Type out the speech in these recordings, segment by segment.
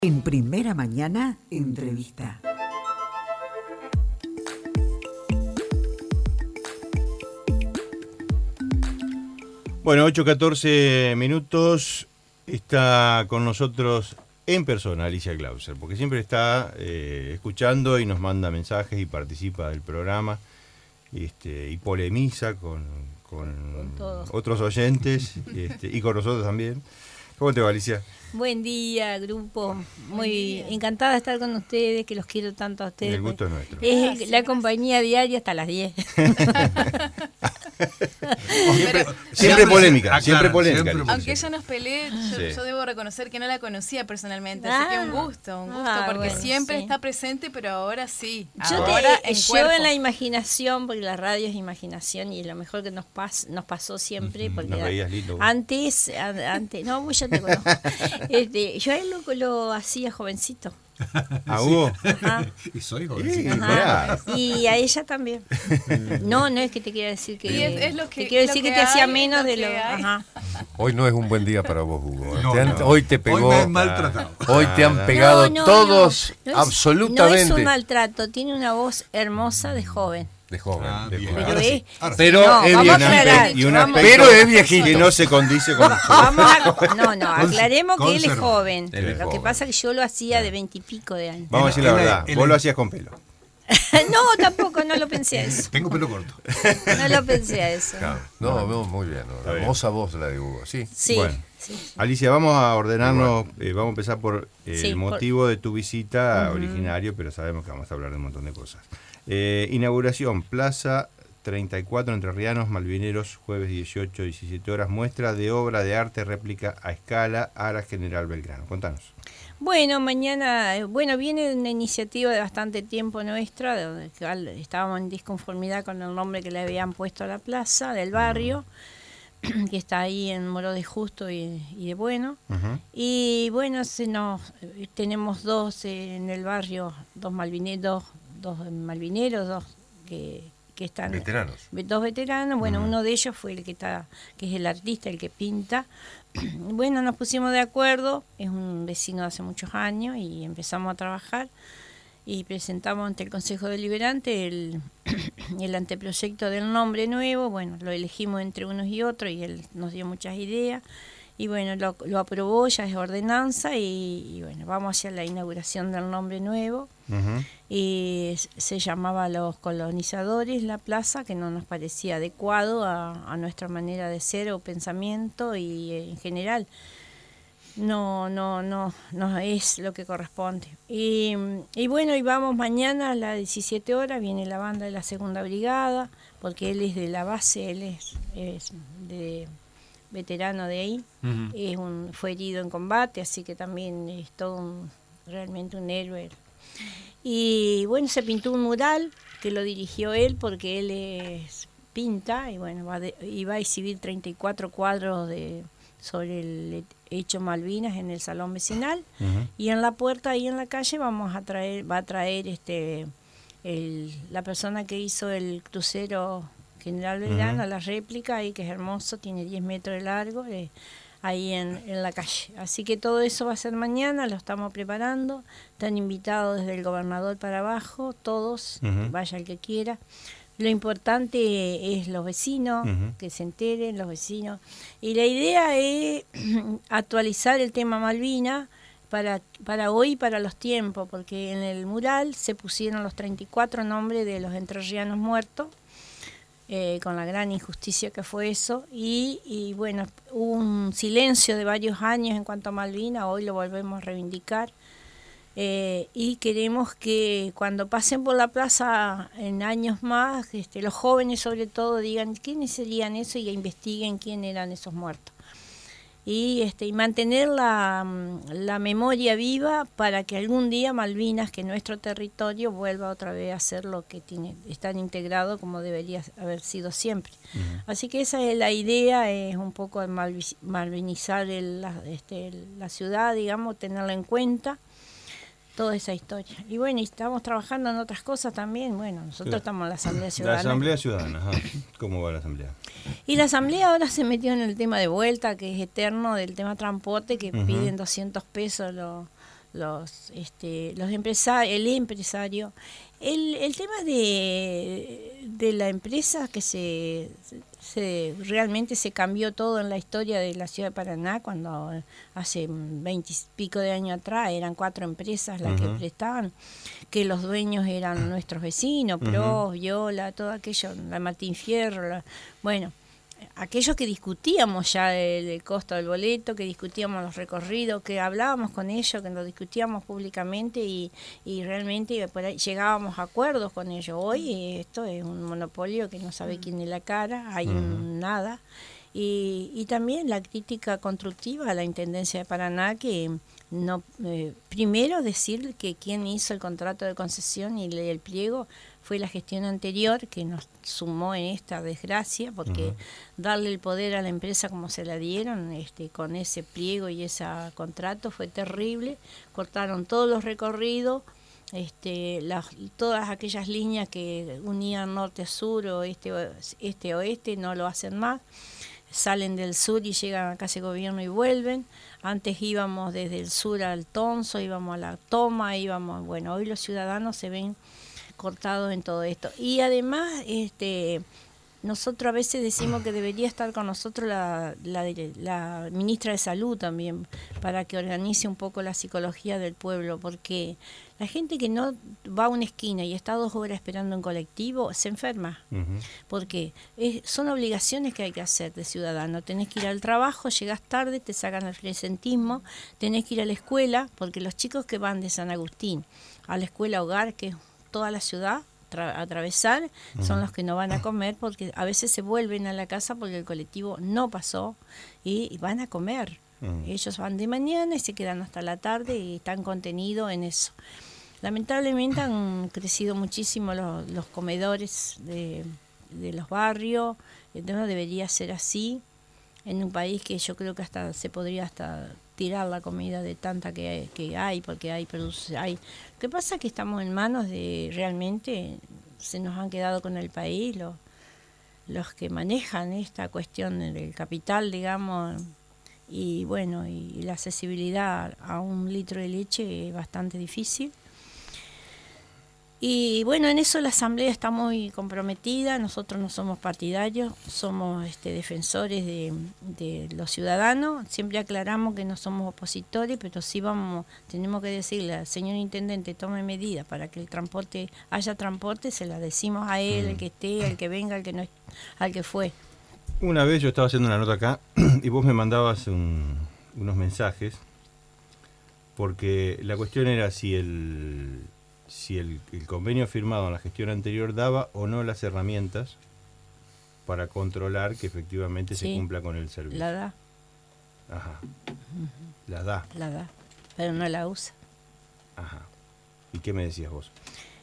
En Primera Mañana, entrevista. Bueno, 8:14 minutos. Está con nosotros en persona Alicia Glauser, porque siempre está escuchando y nos manda mensajes y participa del programa y polemiza con otros oyentes y con nosotros también. ¿Cómo te va, Alicia? Buen día, grupo. Muy encantada de estar con ustedes, que los quiero tanto a ustedes. El gusto es nuestro. Es la compañía diaria hasta las 10. Siempre polémica, siempre polémica. Aunque ella nos pelee, yo debo reconocer que no la conocía personalmente, así que un gusto, porque bueno, siempre está presente, pero ahora sí. Yo En la imaginación, porque la radio es imaginación y lo mejor que nos pasó siempre, porque Nos veías lindo. antes, no, vos ya te conozco. Yo a él lo hacía jovencito. ¿A Hugo? Ajá. Y soy jovencito. Ajá. Y a ella también. No es que te quiera decir que. Y es lo que te quiero decir que te hacía menos de lo. Ajá. Hoy no es un buen día para vos, Hugo. No. Hoy te pegó. Hoy me han maltratado. Hoy te han pegado todos, no absolutamente. No es un maltrato, tiene una voz hermosa de joven. De joven. Pero es, Pero es viejito. Pero es viejito. Que no se condice con aclaremos que él es joven. Él es Lo que joven. pasa es que yo lo hacía de 20 y pico de años. Vamos a decir la verdad, vos lo hacías con pelo. No, tampoco, no lo pensé a eso. Tengo pelo corto. No lo pensé a eso. Claro. No, muy bien. bien. Hermosa voz la de Hugo, sí. Sí, Bueno. sí. Alicia, vamos a ordenarnos, vamos a empezar por Sí, el motivo de tu visita originario, pero sabemos que vamos a hablar de un montón de cosas. Inauguración, Plaza 34, Entrerrianos, Malvineros, jueves 18, 17 horas, muestra de obra de arte réplica a escala a la General Belgrano. Contanos. Bueno, mañana, viene una iniciativa de bastante tiempo nuestra, donde estábamos en disconformidad con el nombre que le habían puesto a la plaza del barrio, que está ahí en Moró de Justo y de Bueno. Y bueno, tenemos dos en el barrio, dos malvineros, dos que están Veteranos. Dos veteranos. Bueno, uno de ellos fue que es el artista, el que pinta. Bueno, nos pusimos de acuerdo, es un vecino de hace muchos años y empezamos a trabajar y presentamos ante el Consejo Deliberante el anteproyecto del nombre nuevo. Bueno, lo elegimos entre unos y otros y él nos dio muchas ideas y bueno, lo aprobó, ya es ordenanza y bueno, vamos hacia la inauguración del nombre nuevo. Y se llamaba Los Colonizadores la plaza, que no nos parecía adecuado a nuestra manera de ser o pensamiento y en general no es lo que corresponde. Y bueno, y vamos mañana a las 17 horas, viene la banda de la Segunda Brigada, porque él es de la base, él es de veterano de ahí, fue herido en combate, así que también es todo realmente un héroe. Y bueno, se pintó un mural que lo dirigió él porque él pinta y bueno, va a exhibir 34 cuadros sobre el hecho Malvinas en el salón vecinal y en la puerta ahí en la calle va a traer la persona que hizo el crucero General Belgrano, la réplica ahí que es hermoso, tiene 10 metros de largo, ahí en la calle. Así que todo eso va a ser mañana, lo estamos preparando. Están invitados desde el gobernador para abajo, todos, vaya el que quiera. Lo importante es los vecinos, que se enteren los vecinos. Y la idea es actualizar el tema Malvina para hoy y para los tiempos, porque en el mural se pusieron los 34 nombres de los entrerrianos muertos, con la gran injusticia que fue eso, y bueno, hubo un silencio de varios años en cuanto a Malvinas, hoy lo volvemos a reivindicar, y queremos que cuando pasen por la plaza en años más, los jóvenes sobre todo digan quiénes serían eso y investiguen quién eran esos muertos. Y mantener la memoria viva para que algún día Malvinas, que nuestro territorio, vuelva otra vez a ser lo que estar integrado como debería haber sido siempre. Así que esa es la idea, es un poco de malvinizar la ciudad, digamos, tenerla en cuenta, toda esa historia. Y bueno, y estamos trabajando en otras cosas también. Bueno, nosotros estamos en la Asamblea Ciudadana. La Asamblea Ciudadana, ¿cómo va la Asamblea? Y la Asamblea ahora se metió en el tema de vuelta, que es eterno, del tema transporte, que piden 200 pesos el empresario. El tema de la empresa que realmente se cambió todo en la historia de la ciudad de Paraná, cuando hace 20 y pico de años atrás eran 4 empresas las que prestaban, que los dueños eran nuestros vecinos, Pros, Viola, todo aquello, la Martín Fierro, bueno, aquellos que discutíamos ya el costo del boleto, que discutíamos los recorridos, que hablábamos con ellos, que lo discutíamos públicamente y realmente por ahí llegábamos a acuerdos con ellos. Hoy esto es un monopolio que no sabe quién es la cara, hay nada. Y también la crítica constructiva a la Intendencia de Paraná, que no primero decir que quien hizo el contrato de concesión y el pliego fue la gestión anterior, que nos sumó en esta desgracia, porque darle el poder a la empresa como se la dieron, con ese pliego y ese contrato, fue terrible. Cortaron todos los recorridos, todas aquellas líneas que unían norte a sur o este a oeste, no lo hacen más. Salen del sur y llegan a Casa de Gobierno y vuelven. Antes íbamos desde el sur al Tonso, íbamos a la Toma, bueno, hoy los ciudadanos se ven cortados en todo esto. Y además, nosotros a veces decimos que debería estar con nosotros la ministra de Salud también, para que organice un poco la psicología del pueblo, porque la gente que no va a una esquina y está 2 horas esperando en colectivo, se enferma, porque son obligaciones que hay que hacer de ciudadano. Tenés que ir al trabajo, llegás tarde, te sacan el presentismo, tenés que ir a la escuela, porque los chicos que van de San Agustín a la escuela hogar, que es toda la ciudad, atravesar, son los que no van a comer, porque a veces se vuelven a la casa porque el colectivo no pasó y van a comer. Ellos van de mañana y se quedan hasta la tarde y están contenidos en eso. Lamentablemente han crecido muchísimo los comedores de los barrios. No debería ser así en un país que yo creo que hasta se podría hasta tirar la comida de tanta que hay, porque hay. Lo que pasa es que estamos en manos de, realmente se nos han quedado con el país los que manejan esta cuestión del capital, digamos, y bueno, y la accesibilidad a 1 litro de leche es bastante difícil. Y bueno, en eso la Asamblea está muy comprometida. Nosotros no somos partidarios, somos defensores de los ciudadanos. Siempre aclaramos que no somos opositores, pero sí tenemos que decirle al señor intendente, tome medidas para que haya transporte, se la decimos a él, el que esté, el que venga, el que no, al que fue. Una vez yo estaba haciendo una nota acá y vos me mandabas unos mensajes, porque la cuestión era si el convenio firmado en la gestión anterior daba o no las herramientas para controlar que efectivamente se cumpla con el servicio. La da. Ajá. La da. La da, pero no la usa. Ajá. ¿Y qué me decías vos?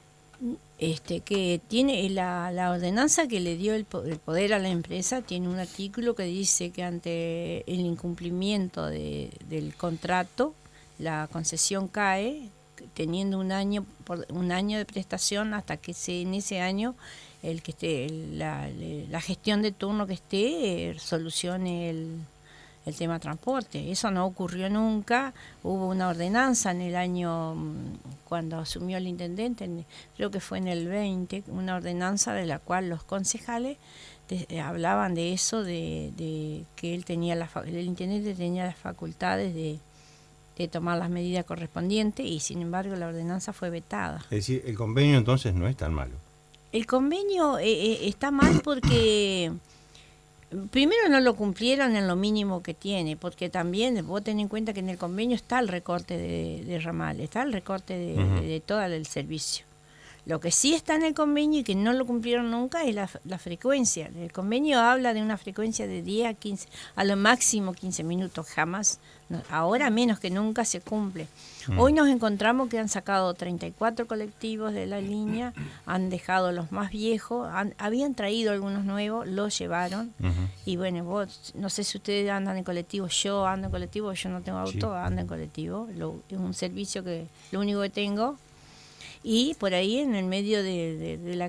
Que tiene la ordenanza que le dio el poder a la empresa, tiene un artículo que dice que ante el incumplimiento del contrato, la concesión cae, teniendo un año de prestación hasta que en ese año el que esté la gestión de turno que esté solucione el tema transporte. Eso no ocurrió nunca. Hubo una ordenanza en el año cuando asumió el intendente, creo que fue en el 20, una ordenanza de la cual los concejales hablaban de eso, de que el intendente tenía las facultades de tomar las medidas correspondientes, y sin embargo la ordenanza fue vetada. Es decir, el convenio entonces no es tan malo. El convenio está mal porque primero no lo cumplieron en lo mínimo que tiene, porque también vos tenés en cuenta que en el convenio está el recorte de ramal, está el recorte de todo el servicio. Lo que sí está en el convenio y que no lo cumplieron nunca es la frecuencia. El convenio habla de una frecuencia de 10 a 15, a lo máximo 15 minutos, jamás, ahora menos que nunca se cumple. Hoy nos encontramos que han sacado 34 colectivos de la línea, han dejado los más viejos, habían traído algunos nuevos, los llevaron, y bueno, vos, no sé si ustedes andan en colectivo, yo ando en colectivo, yo no tengo auto, ando en colectivo, es un servicio que lo único que tengo. Y por ahí en el medio de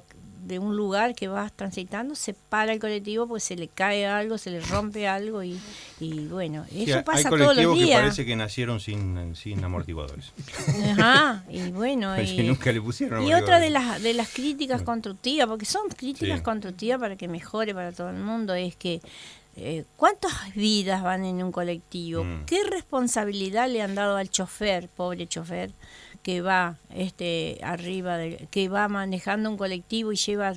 de un lugar que vas transitando, se para el colectivo porque se le cae algo, se le rompe algo y bueno, eso pasa todos los días. Hay colectivos que parece que nacieron sin amortiguadores. Ajá, y bueno, y nunca le pusieron y otra de las críticas constructivas, porque son críticas constructivas para que mejore para todo el mundo, es que ¿cuántas vidas van en un colectivo? ¿Qué responsabilidad le han dado al chofer, pobre chofer, que va arriba, que va manejando un colectivo y lleva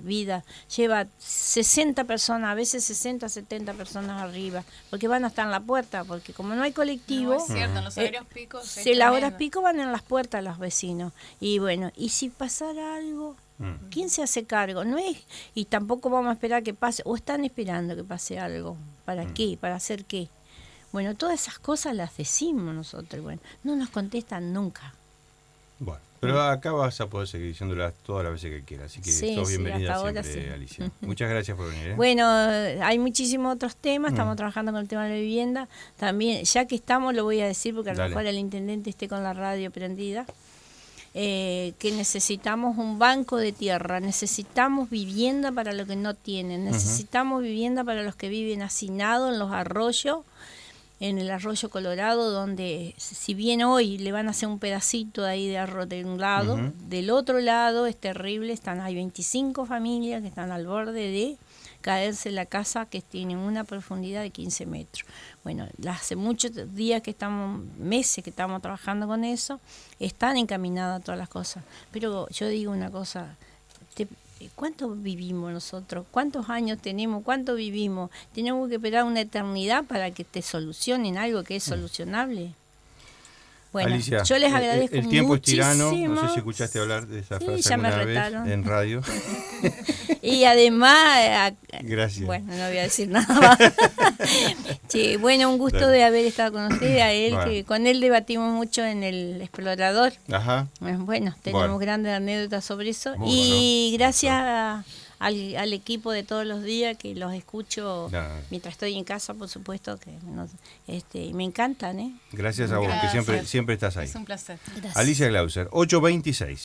60 personas, a veces 60, 70 personas arriba, porque van hasta en la puerta, porque como no hay colectivo, no, es cierto, en los horarios picos las horas pico van en las puertas los vecinos. Y bueno, y si pasara algo, ¿quién se hace cargo? No es, y tampoco vamos a esperar que pase, o están esperando que pase algo. ¿Para qué? ¿Para hacer qué? Bueno, todas esas cosas las decimos nosotros. Bueno, no nos contestan nunca. Bueno, pero acá vas a poder seguir diciéndolas todas las veces que quieras, así que sos bienvenida siempre, Alicia. Muchas gracias por venir. Bueno, hay muchísimos otros temas, estamos trabajando con el tema de la vivienda. También, ya que estamos, lo voy a decir porque a lo mejor el intendente esté con la radio prendida. Que necesitamos un banco de tierra, necesitamos vivienda para los que no tienen, necesitamos vivienda para los que viven hacinados en los arroyos, en el arroyo Colorado, donde si bien hoy le van a hacer un pedacito ahí de arroz de un lado, del otro lado es terrible, hay 25 familias que están al borde de caerse la casa, que tiene una profundidad de 15 metros. Bueno, hace muchos días meses que estamos trabajando con eso, están encaminadas todas las cosas. Pero yo digo una cosa, ¿cuánto vivimos nosotros? ¿Cuántos años tenemos? ¿Cuánto vivimos? Tenemos que esperar una eternidad para que te solucionen algo que es solucionable. Bueno, Alicia, yo les agradezco el tiempo muchísimo. Es tirano, no sé si escuchaste hablar de esa frase alguna vez en radio. Y además, gracias. Bueno, no voy a decir nada más. Sí, bueno, un gusto de haber estado con usted, a él, que con él debatimos mucho en el Explorador. Ajá. Bueno, tenemos grandes anécdotas sobre eso. Y gracias al equipo de todos los días, que los escucho mientras estoy en casa, por supuesto, que me encantan. Gracias a vos, que siempre estás ahí. Es un placer. Gracias. Alicia Glauser, 8:26.